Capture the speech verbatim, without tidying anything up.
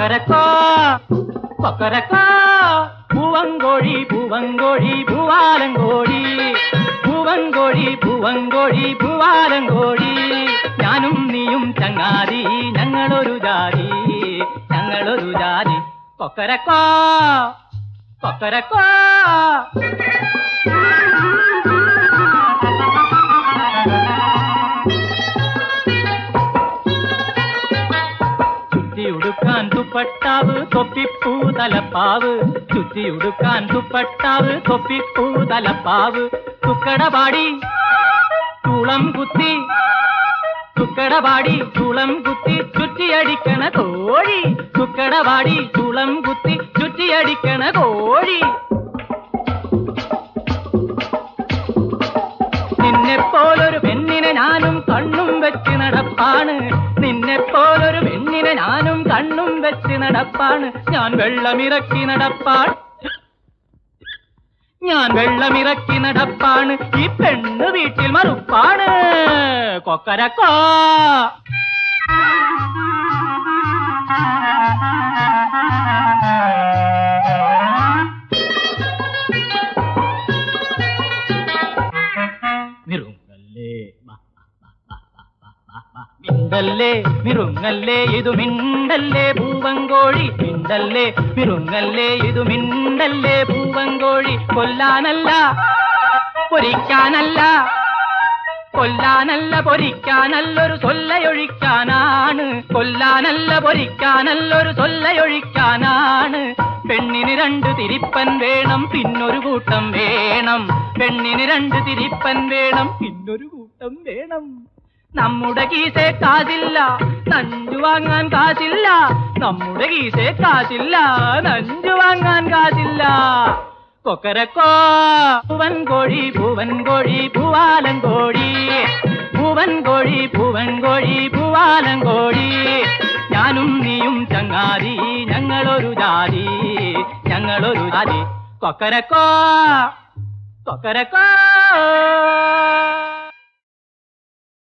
കൊക്കരക്കോ കൊക്കരക്കോ പൂവങ്കോഴി പൂവങ്കോഴി പൂവാലങ്കോഴി പൂവങ്കോഴി പൂവങ്കോഴി പൂവാലങ്കോഴി ഞാനും നീയും ചങ്ങാതി ഞങ്ങളൊരു ജാതി ഞങ്ങളൊരു ജാതി കൊക്കരക്കോ കൊക്കരക്കോ ചുറ്റിയുടുക്കാൻ ദുപ്പട്ടാവ് തൊപ്പിപ്പൂ തലപ്പാവ് ചുറ്റിയുടുക്കാൻ ദുപ്പട്ടാവ് തൊപ്പിപ്പൂ തലപ്പാവ് തുക്കടപാടി ചൂളം കുത്തി തുക്കടപാടി ചൂളം കുത്തി ചുറ്റിയടിക്കണ കോഴി തുക്കടപാടി ചൂളം കുത്തി ചുറ്റിയടിക്കണ കോഴി നിന്നെപ്പോലൊരു പെണ്ണിനെ ഞാനും കണ്ണും വെച്ച് നടപ്പാണ് നിന്നെപ്പോലൊരു പെണ്ണിനെ ഞാനും കണ്ണും വെച്ച് നടപ്പാണ് ഞാൻ വെള്ളമിറക്കി നടപ്പാണ് ഞാൻ വെള്ളമിറക്കി നടപ്പാണ് ഈ പെണ്ണ് വീട്ടിൽ മറുപ്പാണ് കൊക്കരക്കോ മിണ്ടല്ലേ മിറുങ്ങല്ലേ ഇതു മിണ്ടല്ലേ പൂവങ്കോഴി മിണ്ടല്ലേ മിറുങ്ങല്ലേ ഇതു മിണ്ടല്ലേ പൂവങ്കോഴി കൊല്ലാനല്ല പൊരിക്കാനല്ല കൊല്ലാനല്ല പൊരിക്കാനല്ലൊരു സൊല്ലയൊഴിക്കാനാണ് കൊല്ലാനല്ല പൊരിക്കാനല്ലൊരു സൊല്ലയൊഴിക്കാനാണ് പെണ്ണിന് രണ്ട് തിരിപ്പൻ വേണം പിന്നൊരു കൂട്ടം വേണം പെണ്ണിന് രണ്ട് തിരിപ്പൻ വേണം പിന്നൊരു കൂട്ടം വേണം നമ്മുടെ കീസേ കാശില്ല നഞ്ചു വാങ്ങാൻ കാശില്ല നമ്മുടെ കീസേ കാശില്ല നഞ്ചു വാങ്ങാൻ കാശില്ല കൊക്കരക്കോ പൂവൻകോഴി പൂവൻകോഴി പൂവാലങ്കോഴി പൂവൻകോഴി പൂവൻകോഴി പൂവാലങ്കോഴി ഞാനും നീയും ചങ്ങാതി ഞങ്ങളൊരു ജാതി ഞങ്ങളൊരു ജാതി കൊക്കരക്കോ കൊക്കരക്കോ